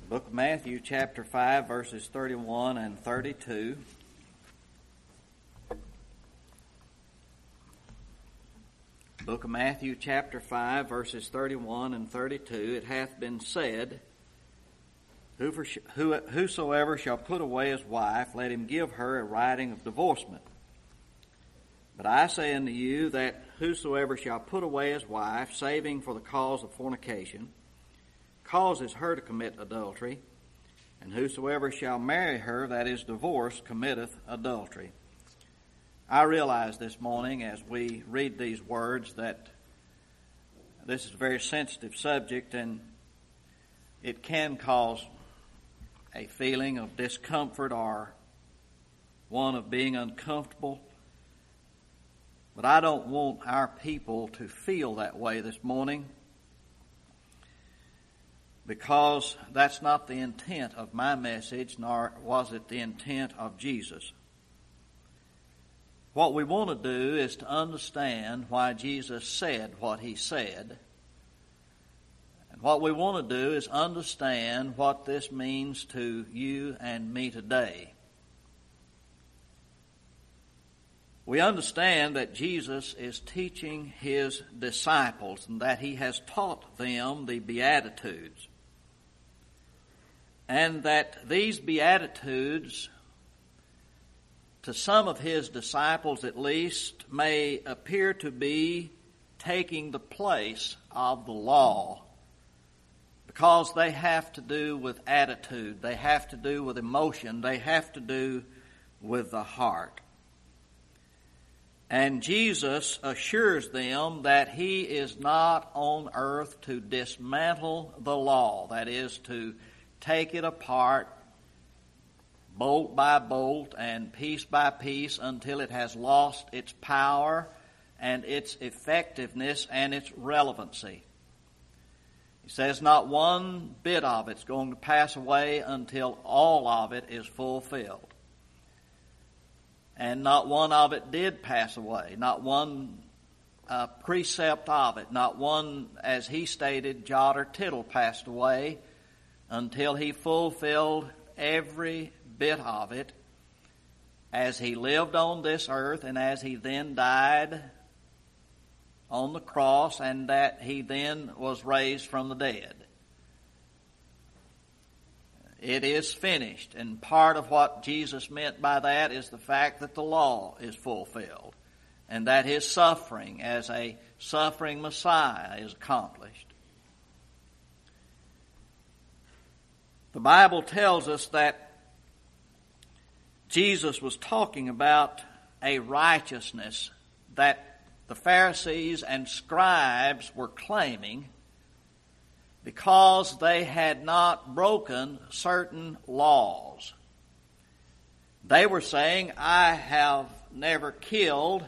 Book of Matthew, chapter 5, verses 31 and 32. Book of Matthew, chapter 5, verses 31 and 32. It hath been said, Whosoever shall put away his wife, let him give her a writing of divorcement. But I say unto you that whosoever shall put away his wife, saving for the cause of fornication, causes her to commit adultery, and whosoever shall marry her that is divorced committeth adultery. I realize this morning as we read these words that this is a very sensitive subject, and it can cause a feeling of discomfort or one of being uncomfortable. But I don't want our people to feel that way this morning, because that's not the intent of my message, nor was it the intent of Jesus. What we want to do is to understand why Jesus said what he said. And what we want to do is understand what this means to you and me today. We understand that Jesus is teaching his disciples and that he has taught them the Beatitudes. And that these Beatitudes, to some of his disciples at least, may appear to be taking the place of the law, because they have to do with attitude, they have to do with emotion, they have to do with the heart. And Jesus assures them that he is not on earth to dismantle the law, that is, to take it apart bolt by bolt and piece by piece until it has lost its power and its effectiveness and its relevancy. He says not one bit of it's going to pass away until all of it is fulfilled. And not one of it did pass away, not one precept of it, not one, as he stated, jot or tittle passed away until he fulfilled every bit of it as he lived on this earth and as he then died on the cross and that he then was raised from the dead. It is finished, and part of what Jesus meant by that is the fact that the law is fulfilled and that his suffering as a suffering Messiah is accomplished. The Bible tells us that Jesus was talking about a righteousness that the Pharisees and scribes were claiming because they had not broken certain laws. They were saying, I have never killed,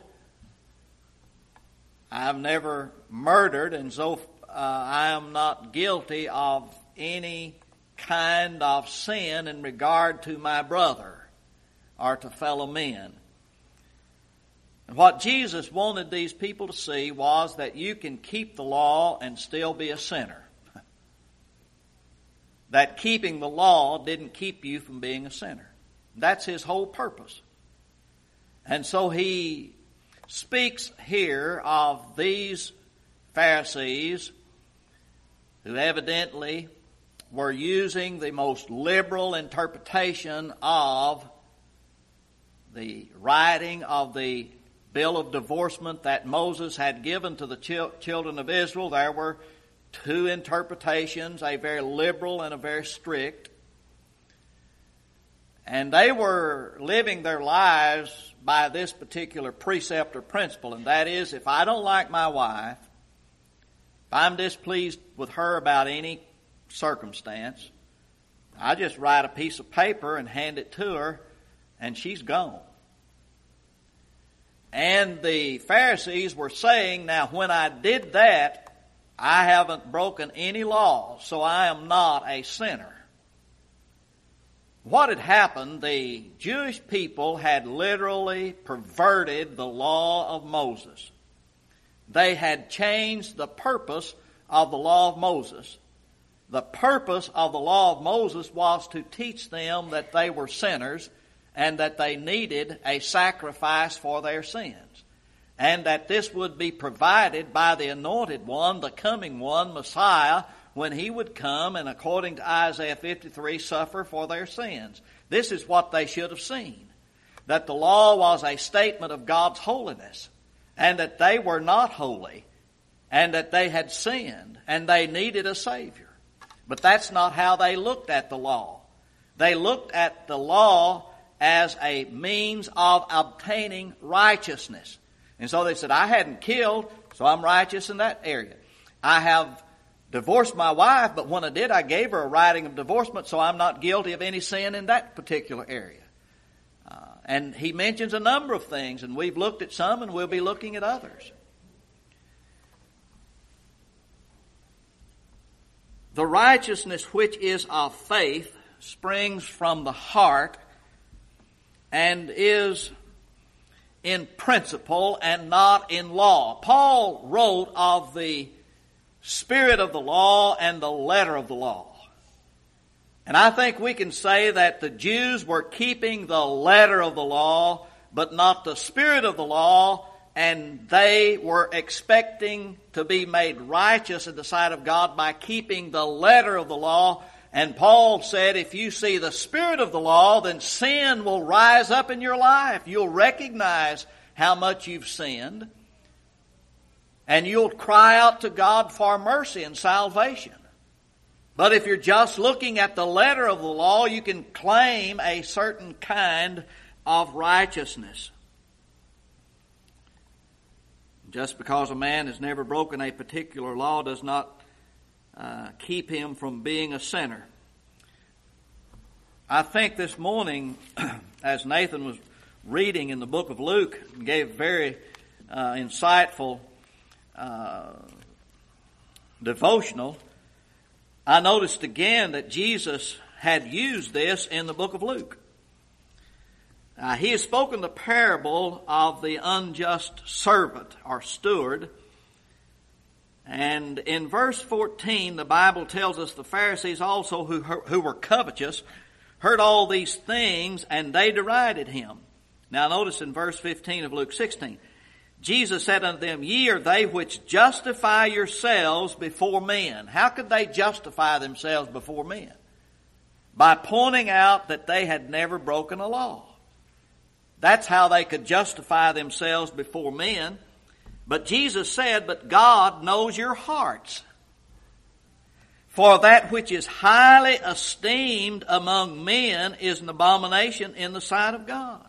I have never murdered, and so I am not guilty of any kind of sin in regard to my brother or to fellow men. And what Jesus wanted these people to see was that you can keep the law and still be a sinner. That keeping the law didn't keep you from being a sinner. That's his whole purpose. And so he speaks here of these Pharisees who evidently were using the most liberal interpretation of the writing of the bill of divorcement that Moses had given to the children of Israel. There were two interpretations, a very liberal and a very strict. And they were living their lives by this particular precept or principle, and that is, if I don't like my wife, if I'm displeased with her about any circumstance, I just write a piece of paper and hand it to her, and she's gone. And the Pharisees were saying, now when I did that, I haven't broken any law, so I am not a sinner. What had happened, the Jewish people had literally perverted the law of Moses. They had changed the purpose of the law of Moses. The purpose of the law of Moses was to teach them that they were sinners and that they needed a sacrifice for their sins, and that this would be provided by the Anointed One, the coming One, Messiah, when He would come and, according to Isaiah 53, suffer for their sins. This is what they should have seen, that the law was a statement of God's holiness, and that they were not holy, and that they had sinned, and they needed a Savior. But that's not how they looked at the law. They looked at the law as a means of obtaining righteousness. And so they said, I hadn't killed, so I'm righteous in that area. I have divorced my wife, but when I did, I gave her a writing of divorcement, so I'm not guilty of any sin in that particular area. And he mentions a number of things, and we've looked at some, and we'll be looking at others. The righteousness which is of faith springs from the heart and is in principle and not in law. Paul wrote of the spirit of the law and the letter of the law. And I think we can say that the Jews were keeping the letter of the law, but not the spirit of the law, and they were expecting to be made righteous in the sight of God by keeping the letter of the law. And Paul said, if you see the spirit of the law, then sin will rise up in your life. You'll recognize how much you've sinned, and you'll cry out to God for mercy and salvation. But if you're just looking at the letter of the law, you can claim a certain kind of righteousness. Just because a man has never broken a particular law does not keep him from being a sinner. I think this morning, as Nathan was reading in the book of Luke, gave very insightful devotional, I noticed again that Jesus had used this in the book of Luke. He has spoken the parable of the unjust servant or steward. And in verse 14, the Bible tells us the Pharisees also who were covetous heard all these things, and they derided him. Now notice in verse 15 of Luke 16, Jesus said unto them, Ye are they which justify yourselves before men. How could they justify themselves before men? By pointing out that they had never broken a law. That's how they could justify themselves before men. But Jesus said, But God knows your hearts. For that which is highly esteemed among men is an abomination in the sight of God.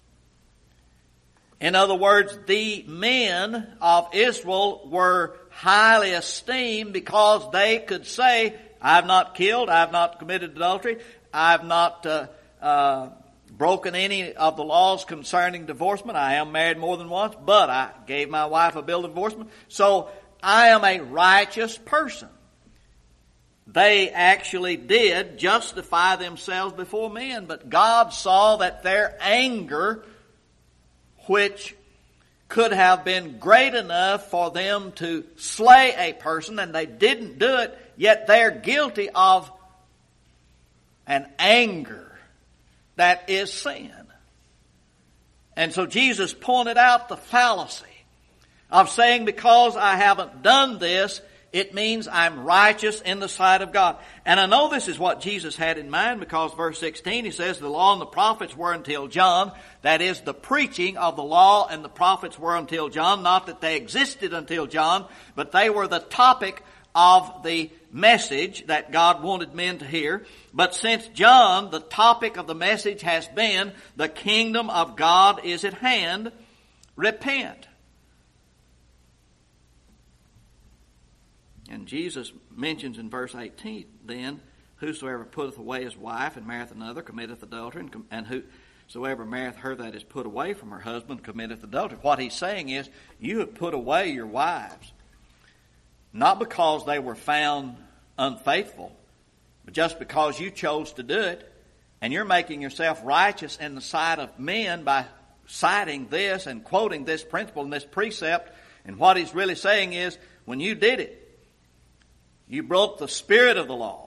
In other words, the men of Israel were highly esteemed because they could say, I have not killed, I have not committed adultery, I have not broken any of the laws concerning divorcement. I am married more than once, but I gave my wife a bill of divorcement. So I am a righteous person. They actually did justify themselves before men, but God saw that their anger, which could have been great enough for them to slay a person, and they didn't do it, yet they're guilty of an anger that is sin. And so Jesus pointed out the fallacy of saying, because I haven't done this, it means I'm righteous in the sight of God. And I know this is what Jesus had in mind, because verse 16, he says, the law and the prophets were until John. That is, the preaching of the law and the prophets were until John. Not that they existed until John, but they were the topic of the message that God wanted men to hear. But since John, the topic of the message has been, the kingdom of God is at hand, repent. And Jesus mentions in verse 18 then, whosoever putteth away his wife and marrieth another committeth adultery, and whosoever marrieth her that is put away from her husband committeth adultery. What he's saying is, you have put away your wives, not because they were found unfaithful, but just because you chose to do it, and you're making yourself righteous in the sight of men by citing this and quoting this principle and this precept. And what he's really saying is, when you did it, you broke the spirit of the law.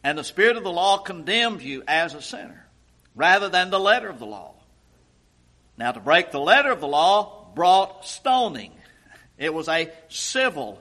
And the spirit of the law condemned you as a sinner, rather than the letter of the law. Now, to break the letter of the law brought stoning. It was a civil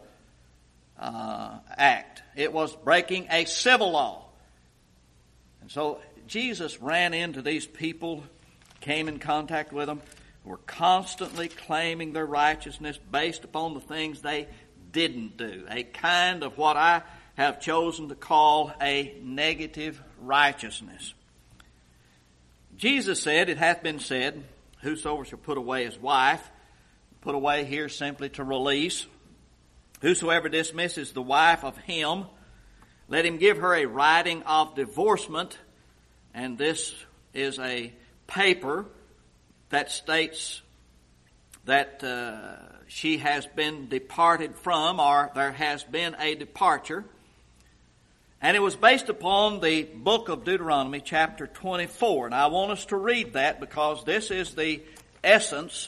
act. It was breaking a civil law. And so Jesus ran into these people, came in contact with them, who were constantly claiming their righteousness based upon the things they didn't do. A kind of what I have chosen to call a negative righteousness. Jesus said, "It hath been said, whosoever shall put away his wife," put away here simply to release, "whosoever dismisses the wife of him, let him give her a writing of divorcement." And this is a paper that states that she has been departed from, or there has been a departure. And it was based upon the book of Deuteronomy, chapter 24. And I want us to read that because this is the essence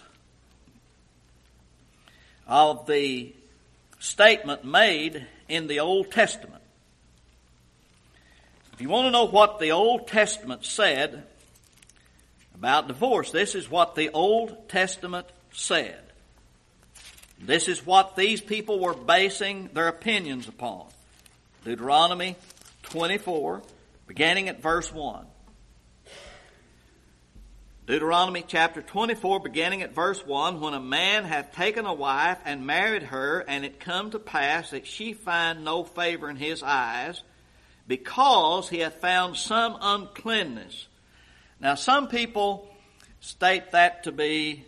of the statement made in the Old Testament. If you want to know what the Old Testament said about divorce, this is what the Old Testament said. This is what these people were basing their opinions upon. Deuteronomy 24, beginning at verse 1. Deuteronomy chapter 24, beginning at verse 1, "When a man hath taken a wife and married her, and it come to pass that she find no favor in his eyes, because he hath found some uncleanness." Now, some people state that to be,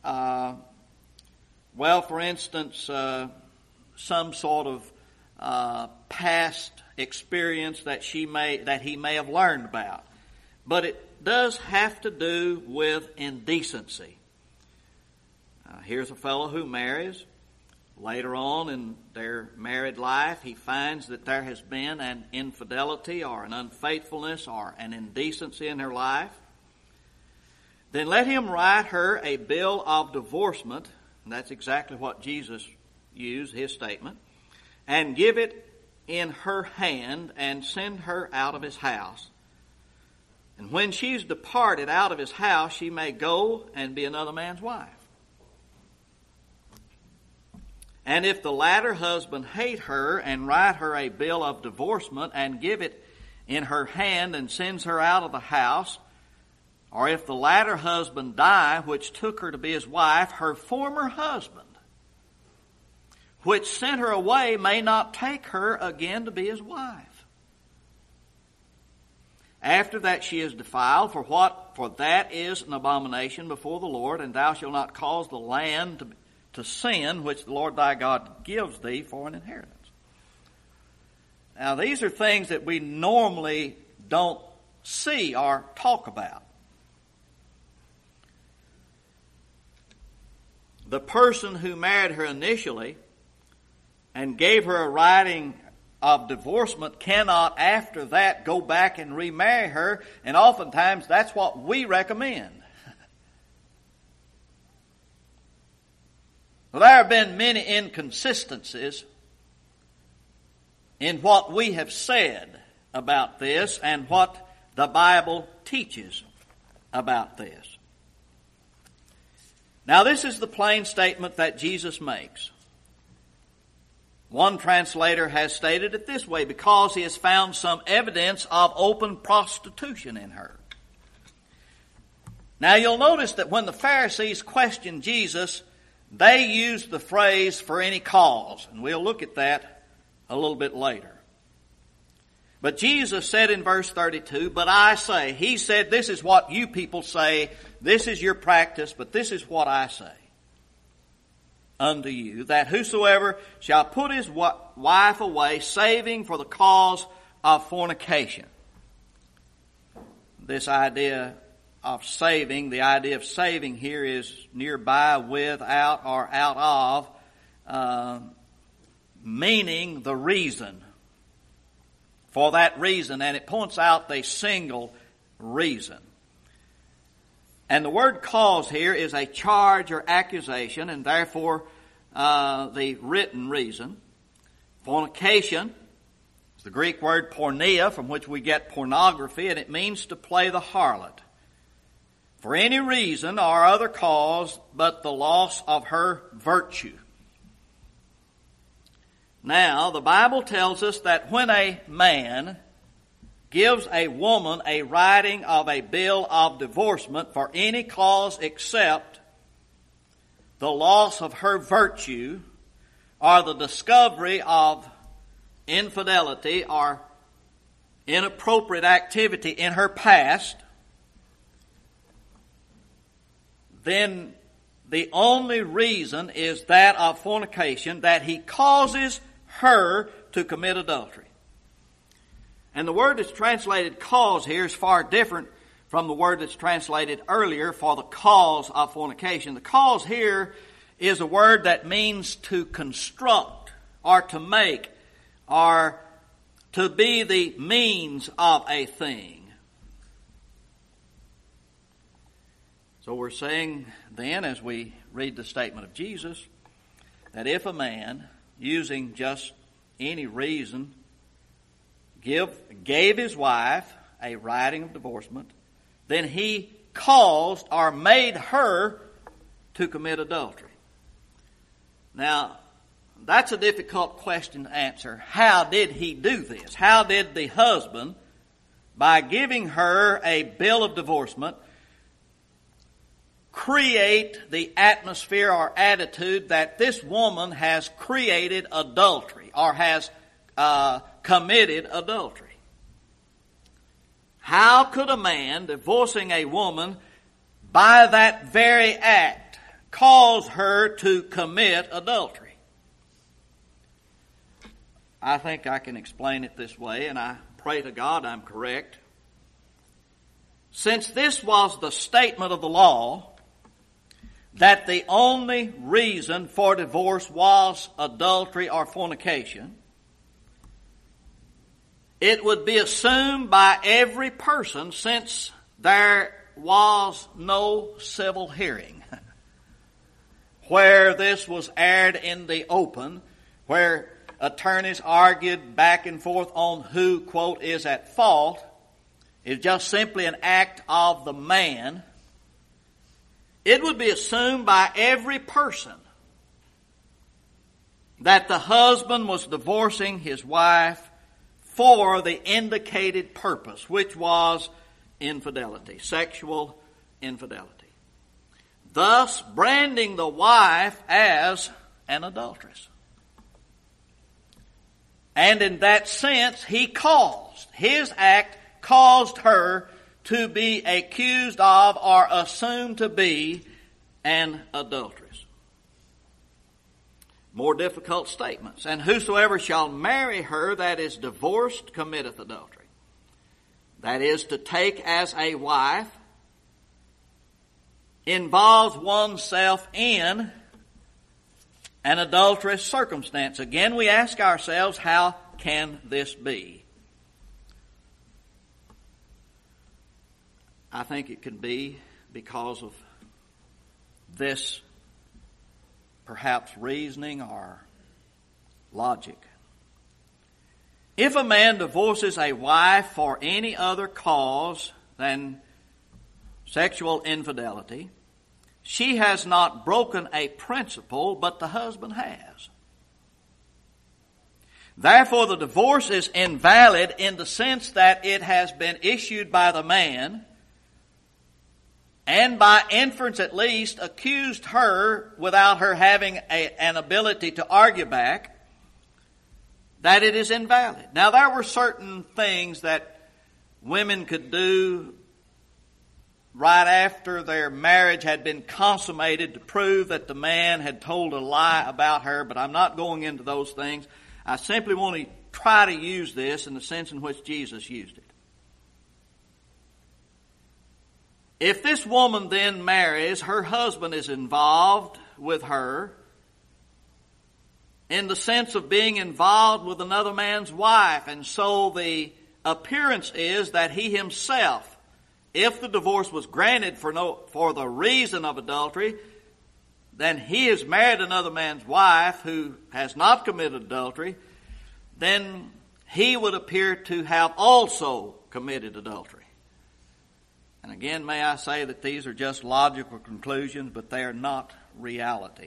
for instance, some sort of past experience that he may have learned about. But it does have to do with indecency. Here's a fellow who marries. Later on in their married life, he finds that there has been an infidelity or an unfaithfulness or an indecency in her life. Then let him write her a bill of divorcement, and that's exactly what Jesus used, his statement, and give it in her hand and send her out of his house. And when she's departed out of his house, she may go and be another man's wife. And if the latter husband hate her and write her a bill of divorcement and give it in her hand and sends her out of the house, or if the latter husband die, which took her to be his wife, her former husband, which sent her away, may not take her again to be his wife. After that she is defiled, for that is an abomination before the Lord, and thou shalt not cause the land to sin, which the Lord thy God gives thee for an inheritance. Now, these are things that we normally don't see or talk about. The person who married her initially and gave her a writing of divorcement cannot, after that, go back and remarry her, and oftentimes that's what we recommend. Well, there have been many inconsistencies in what we have said about this and what the Bible teaches about this. Now, this is the plain statement that Jesus makes. One translator has stated it this way: because he has found some evidence of open prostitution in her. Now, you'll notice that when the Pharisees questioned Jesus, they used the phrase "for any cause," and we'll look at that a little bit later. But Jesus said in verse 32, "But I say," he said, this is what you people say, this is your practice, but this is what I say unto you, that whosoever shall put his wife away, saving for the cause of fornication. This idea of saving, the idea of saving here is nearby, without, or out of, meaning the reason. For that reason, and it points out the single reason. And the word cause here is a charge or accusation, and therefore the written reason. Fornication It's the Greek word porneia, from which we get pornography, and it means to play the harlot. For any reason or other cause but the loss of her virtue. Now, the Bible tells us that when a man gives a woman a writing of a bill of divorcement for any cause except the loss of her virtue or the discovery of infidelity or inappropriate activity in her past, then the only reason is that of fornication, that he causes her to commit adultery. And the word that's translated cause here is far different from the word that's translated earlier for the cause of fornication. The cause here is a word that means to construct or to make or to be the means of a thing. So we're saying then, as we read the statement of Jesus, that if a man, using just any reason, gave his wife a writing of divorcement, then he caused or made her to commit adultery. Now, that's a difficult question to answer. How did he do this? How did the husband, by giving her a bill of divorcement, create the atmosphere or attitude that this woman has created adultery or has committed adultery? How could a man divorcing a woman by that very act cause her to commit adultery? I think I can explain it this way, and I pray to God I'm correct. Since this was the statement of the law, that the only reason for divorce was adultery or fornication, it would be assumed by every person, since there was no civil hearing, where this was aired in the open, where attorneys argued back and forth on who, quote, is at fault, is just simply an act of the man. It would be assumed by every person that the husband was divorcing his wife for the indicated purpose, which was infidelity, sexual infidelity. Thus, branding the wife as an adulteress. And in that sense, his act caused her to be accused of or assumed to be an adulteress. More difficult statements. And whosoever shall marry her that is divorced committeth adultery. That is, to take as a wife involves oneself in an adulterous circumstance. Again, we ask ourselves, how can this be? I think it could be because of this perhaps reasoning or logic. If a man divorces a wife for any other cause than sexual infidelity, she has not broken a principle, but the husband has. Therefore, the divorce is invalid in the sense that it has been issued by the man, and by inference at least accused her without her having an ability to argue back, that it is invalid. Now, there were certain things that women could do right after their marriage had been consummated to prove that the man had told a lie about her, but I'm not going into those things. I simply want to try to use this in the sense in which Jesus used it. If this woman then marries, her husband is involved with her in the sense of being involved with another man's wife. And so the appearance is that he himself, if the divorce was granted for the reason of adultery, then he has married another man's wife who has not committed adultery, then he would appear to have also committed adultery. And again, may I say that these are just logical conclusions, but they are not reality.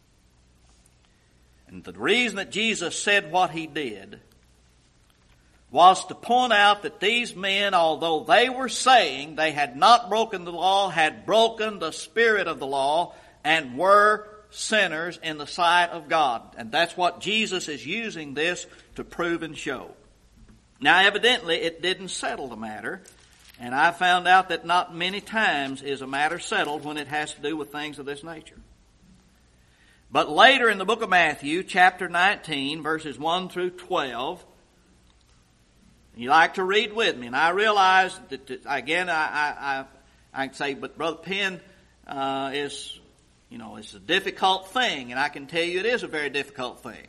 And the reason that Jesus said what he did was to point out that these men, although they were saying they had not broken the law, had broken the spirit of the law, and were sinners in the sight of God. And that's what Jesus is using this to prove and show. Now, evidently, it didn't settle the matter. And I found out that not many times is a matter settled when it has to do with things of this nature. But later in the book of Matthew, chapter 19, verses 1 through 12, you like to read with me. And I realize that, again, I can say, but Brother Penn it's a difficult thing. And I can tell you it is a very difficult thing.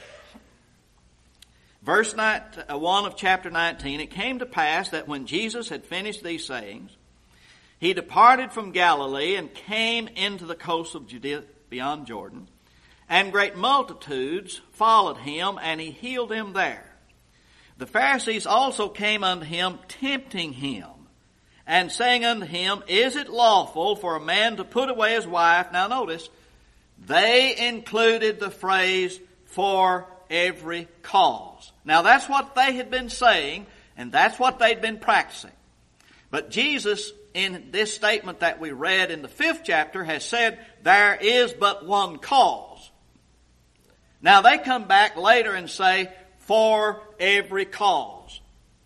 Verse 1 of chapter 19, it came to pass that when Jesus had finished these sayings, he departed from Galilee and came into the coast of Judea beyond Jordan, and great multitudes followed him, and he healed them there. The Pharisees also came unto him, tempting him, and saying unto him, Is it lawful for a man to put away his wife? Now notice, they included the phrase, for every cause. Now that's what they had been saying, and that's what they'd been practicing. But Jesus, in this statement that we read in the 5th chapter, has said, there is but one cause. Now they come back later and say, for every cause.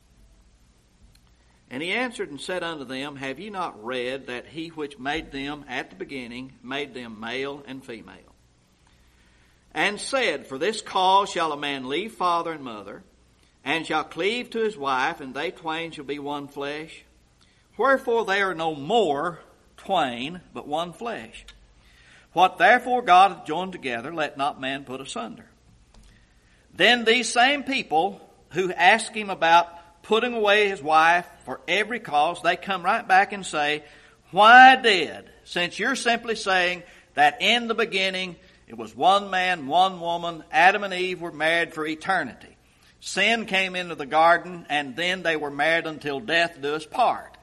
And he answered and said unto them, Have ye not read that he which made them at the beginning made them male and female? And said, For this cause shall a man leave father and mother, and shall cleave to his wife, and they twain shall be one flesh. Wherefore they are no more twain, but one flesh. What therefore God hath joined together, let not man put asunder. Then these same people who ask him about putting away his wife for every cause, they come right back and say, Why did, since you're simply saying that in the beginning it was one man, one woman, Adam and Eve were married for eternity. Sin came into the garden, and then they were married until death do us part.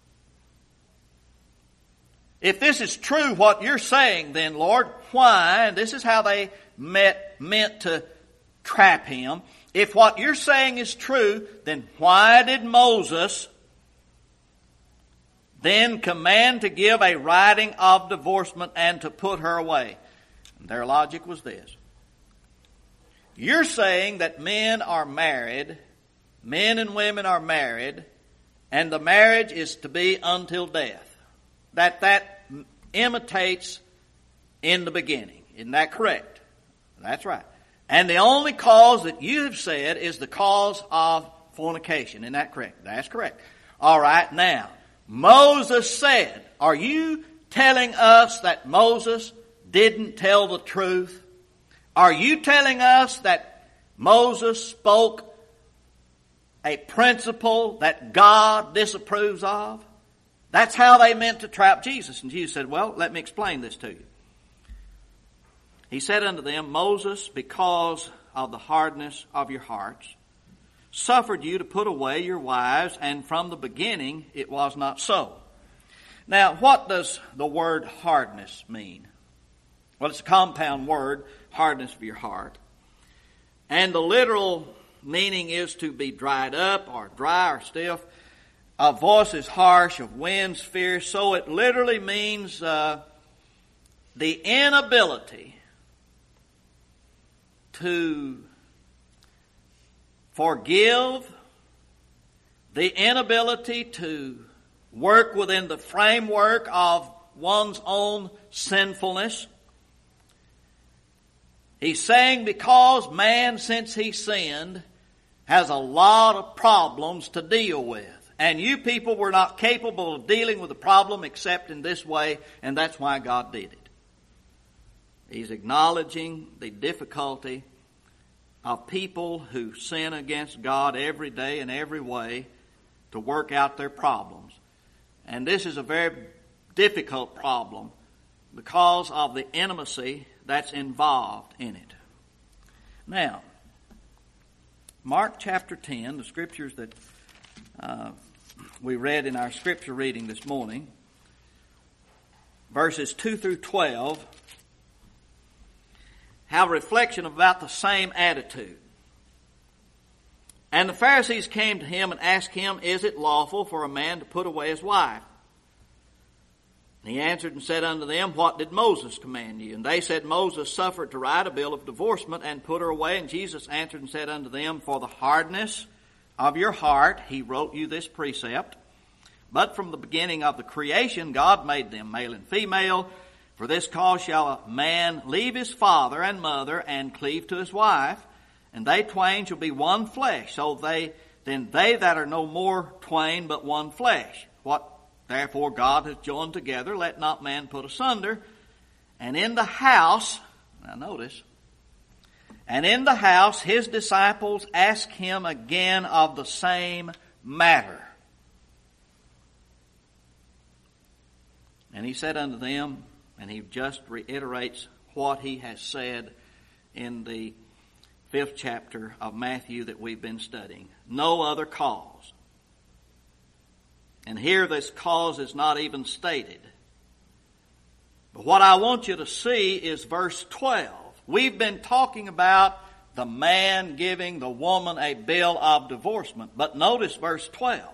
If this is true, what you're saying then, Lord, why, and this is how they meant to trap him, if what you're saying is true, then why did Moses then command to give a writing of divorcement and to put her away? Their logic was this. You're saying that men are married, men and women are married, and the marriage is to be until death. That imitates in the beginning. Isn't that correct? That's right. And the only cause that you have said is the cause of fornication. Isn't that correct? That's correct. All right, now, Moses said, are you telling us that Moses didn't tell the truth? Are you telling us that Moses spoke a principle that God disapproves of? That's how they meant to trap Jesus. And Jesus said, well, let me explain this to you. He said unto them, Moses, because of the hardness of your hearts, suffered you to put away your wives, and from the beginning it was not so. Now, what does the word hardness mean? Well, it's a compound word, hardness of your heart. And the literal meaning is to be dried up or dry or stiff. A voice is harsh, of winds fierce. So it literally means the inability to forgive, the inability to work within the framework of one's own sinfulness. He's saying because man, since he sinned, has a lot of problems to deal with. And you people were not capable of dealing with the problem except in this way, and that's why God did it. He's acknowledging the difficulty of people who sin against God every day in every way to work out their problems. And this is a very difficult problem because of the intimacy that's involved in it. Now, Mark chapter 10, the scriptures that we read in our scripture reading this morning, verses 2 through 12, have a reflection about the same attitude. And the Pharisees came to him and asked him, "Is it lawful for a man to put away his wife?" And he answered and said unto them, "What did Moses command you?" And they said, "Moses suffered to write a bill of divorcement and put her away." And Jesus answered and said unto them, "For the hardness of your heart he wrote you this precept. But from the beginning of the creation God made them male and female. For this cause shall a man leave his father and mother and cleave to his wife, and they twain shall be one flesh. So they that are no more twain but one flesh. What therefore God hath joined together, let not man put asunder." And in the house, now notice, and in the house his disciples asked him again of the same matter. And he said unto them, and he just reiterates what he has said in the 5th chapter of Matthew that we've been studying. No other cause. And here this cause is not even stated. But what I want you to see is verse 12. We've been talking about the man giving the woman a bill of divorcement. But notice verse 12.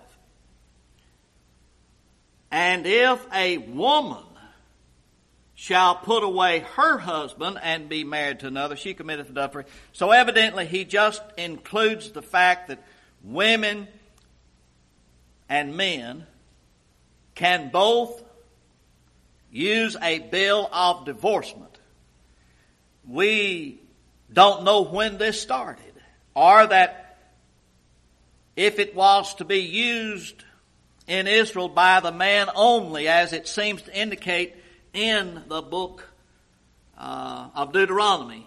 "And if a woman shall put away her husband and be married to another, she committeth adultery." So evidently he just includes the fact that women and men can both use a bill of divorcement. We don't know when this started, or that if it was to be used in Israel by the man only, as it seems to indicate in the book of Deuteronomy.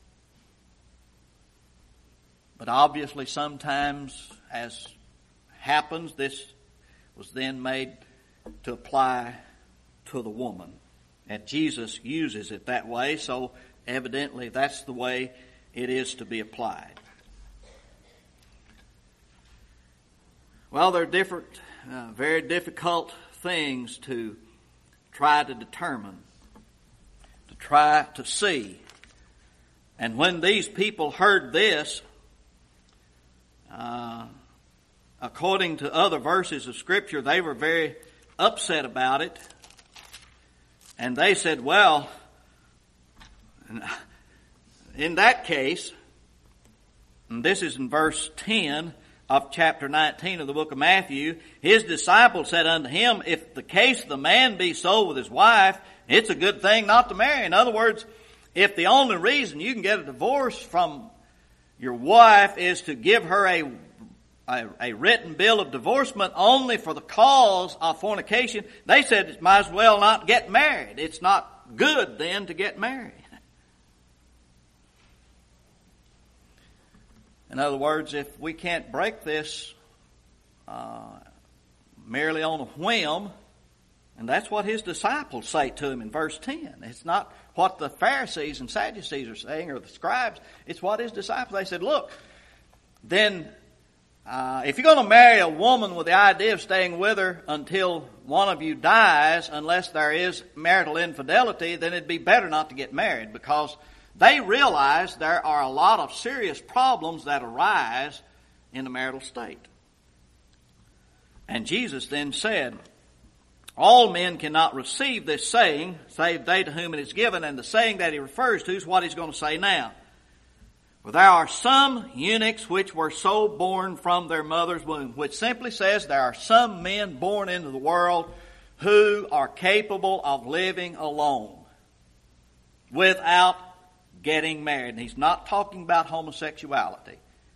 But obviously sometimes, as happens, this was then made to apply to the woman. And Jesus uses it that way, so evidently that's the way it is to be applied. Well, there are different, very difficult things to try to determine, to try to see. And when these people heard this, according to other verses of Scripture, they were very upset about it. And they said, well, in that case, and this is in verse 10 of chapter 19 of the book of Matthew, his disciples said unto him, "If the case of the man be so with his wife, it's a good thing not to marry." In other words, if the only reason you can get a divorce from your wife is to give her a written bill of divorcement only for the cause of fornication, they said it might as well not get married. It's not good then to get married. In other words, if we can't break this merely on a whim, and that's what his disciples say to him in verse 10. It's not what the Pharisees and Sadducees are saying, or the scribes. It's what his disciples, they said, look, then if you're going to marry a woman with the idea of staying with her until one of you dies, unless there is marital infidelity, then it'd be better not to get married, because they realize there are a lot of serious problems that arise in the marital state. And Jesus then said, all men cannot receive this saying, save they to whom it is given. And the saying that he refers to is what he's going to say now. For there are some eunuchs which were so born from their mother's womb, which simply says there are some men born into the world who are capable of living alone without getting married. And he's not talking about homosexuality.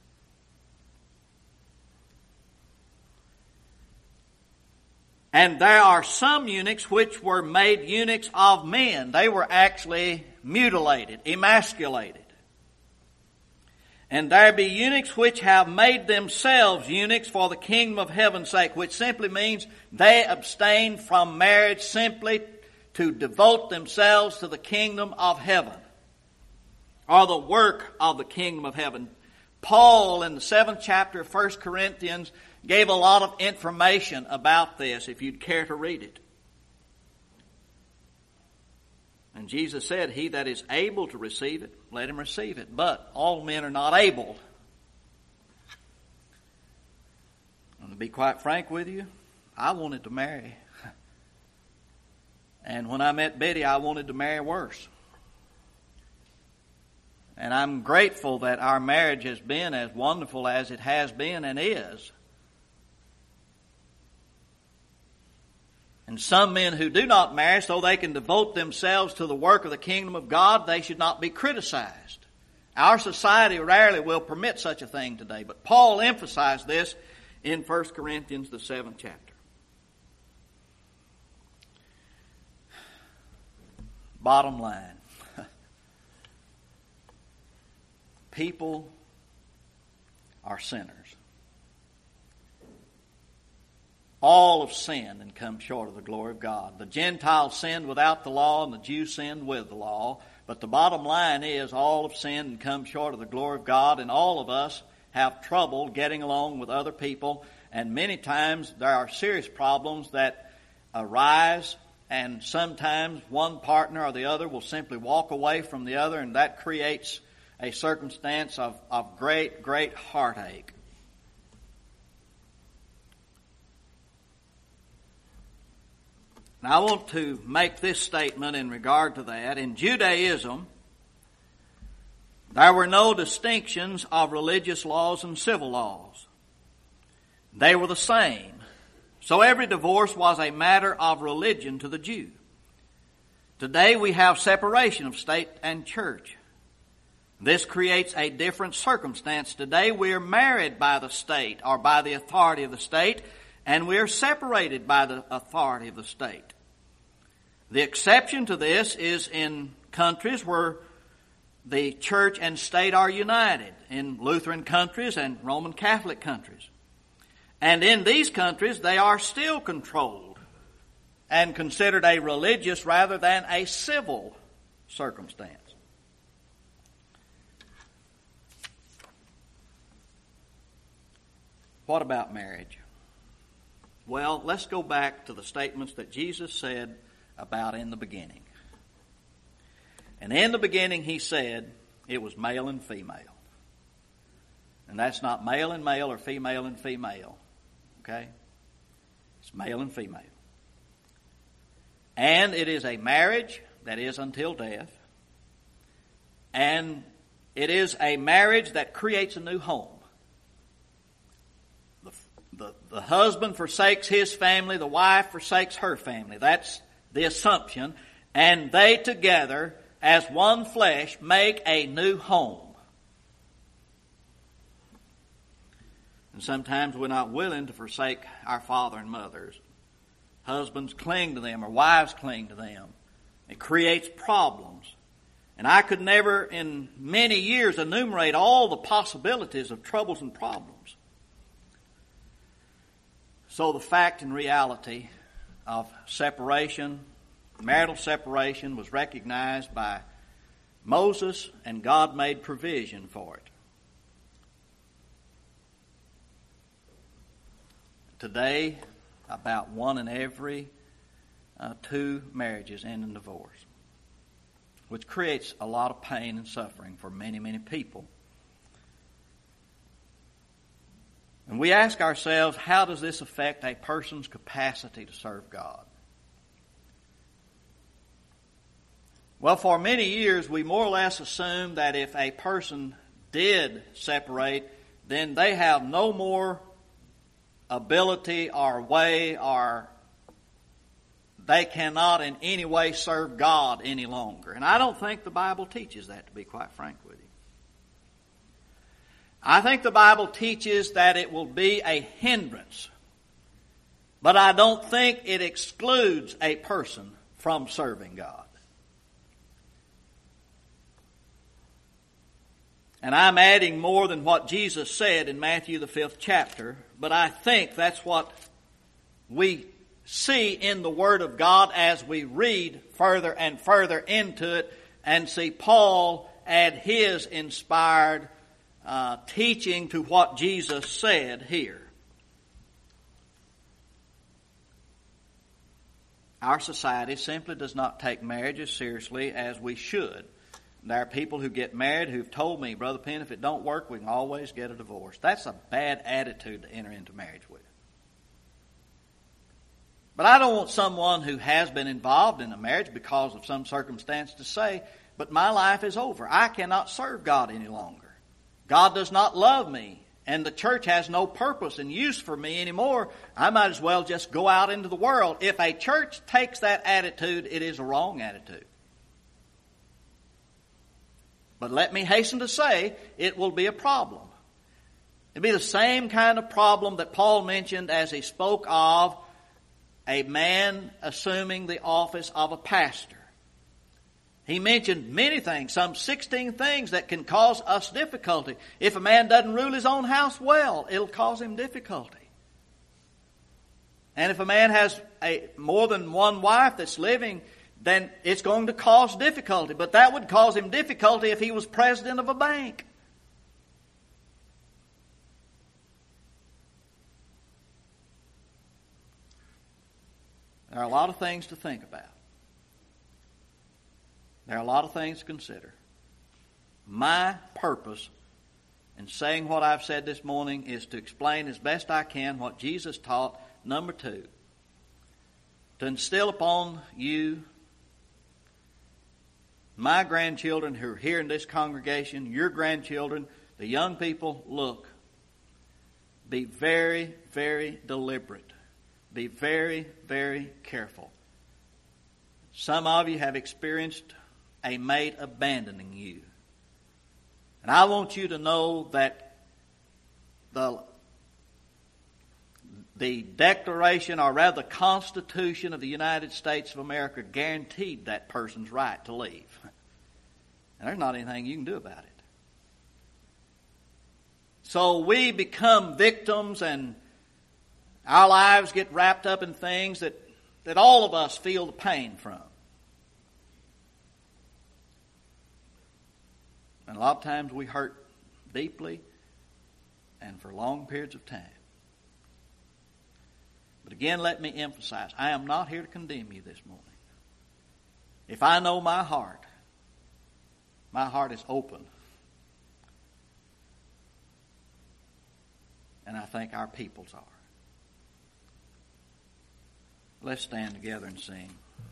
And there are some eunuchs which were made eunuchs of men. They were actually mutilated, emasculated. And there be eunuchs which have made themselves eunuchs for the kingdom of heaven's sake, which simply means they abstain from marriage simply to devote themselves to the kingdom of heaven, or the work of the kingdom of heaven. Paul, in the 7th chapter of 1 Corinthians, gave a lot of information about this, if you'd care to read it. And Jesus said, he that is able to receive it, let him receive it. But all men are not able. And to be quite frank with you, I wanted to marry. And when I met Betty, I wanted to marry worse. And I'm grateful that our marriage has been as wonderful as it has been and is. And some men who do not marry so they can devote themselves to the work of the kingdom of God, they should not be criticized. Our society rarely will permit such a thing today, but Paul emphasized this in 1 Corinthians, the 7th chapter. Bottom line. People are sinners. All have sinned and come short of the glory of God. The Gentiles sinned without the law and the Jews sinned with the law. But the bottom line is all have sinned and come short of the glory of God, and all of us have trouble getting along with other people. And many times there are serious problems that arise, and sometimes one partner or the other will simply walk away from the other, and that creates a circumstance of great, great heartache. Now, I want to make this statement in regard to that. In Judaism, there were no distinctions of religious laws and civil laws. They were the same. So every divorce was a matter of religion to the Jew. Today we have separation of state and church. This creates a different circumstance. Today we are married by the state or by the authority of the state, and we are separated by the authority of the state. The exception to this is in countries where the church and state are united, in Lutheran countries and Roman Catholic countries. And in these countries, they are still controlled and considered a religious rather than a civil circumstance. What about marriage? Well, let's go back to the statements that Jesus said about in the beginning. And in the beginning, he said it was male and female. And that's not male and male or female and female. Okay? It's male and female. And it is a marriage that is until death. And it is a marriage that creates a new home. The husband forsakes his family, the wife forsakes her family. That's the assumption. And they together, as one flesh, make a new home. And sometimes we're not willing to forsake our father and mothers. Husbands cling to them or wives cling to them. It creates problems. And I could never in many years enumerate all the possibilities of troubles and problems. So the fact and reality of separation, marital separation, was recognized by Moses, and God made provision for it. Today, about 1 in every 2 marriages end in divorce, which creates a lot of pain and suffering for many, many people. And we ask ourselves, how does this affect a person's capacity to serve God? Well, for many years, we more or less assumed that if a person did separate, then they have no more ability or way, or they cannot in any way serve God any longer. And I don't think the Bible teaches that, to be quite frank with you. I think the Bible teaches that it will be a hindrance, but I don't think it excludes a person from serving God. And I'm adding more than what Jesus said in Matthew the 5th chapter, but I think that's what we see in the Word of God as we read further and further into it and see Paul add his inspired teaching to what Jesus said here. Our society simply does not take marriage as seriously as we should. There are people who get married who've told me, Brother Penn, if it don't work, we can always get a divorce. That's a bad attitude to enter into marriage with. But I don't want someone who has been involved in a marriage because of some circumstance to say, but my life is over. I cannot serve God any longer. God does not love me, and the church has no purpose and use for me anymore. I might as well just go out into the world. If a church takes that attitude, it is a wrong attitude. But let me hasten to say, it will be a problem. It'll be the same kind of problem that Paul mentioned as he spoke of a man assuming the office of a pastor. He mentioned many things, some 16 things that can cause us difficulty. If a man doesn't rule his own house well, it'll cause him difficulty. And if a man has more than one wife that's living, then it's going to cause difficulty. But that would cause him difficulty if he was president of a bank. There are a lot of things to think about. There are a lot of things to consider. My purpose in saying what I've said this morning is to explain as best I can what Jesus taught. Number 2, to instill upon you, my grandchildren who are here in this congregation, your grandchildren, the young people, look, be very, very deliberate. Be very, very careful. Some of you have experienced a mate abandoning you. And I want you to know that the Declaration, or rather the Constitution of the United States of America, guaranteed that person's right to leave. And there's not anything you can do about it. So we become victims, and our lives get wrapped up in things that all of us feel the pain from. And a lot of times we hurt deeply and for long periods of time. But again, let me emphasize, I am not here to condemn you this morning. If I know my heart is open. And I think our people's are. Let's stand together and sing.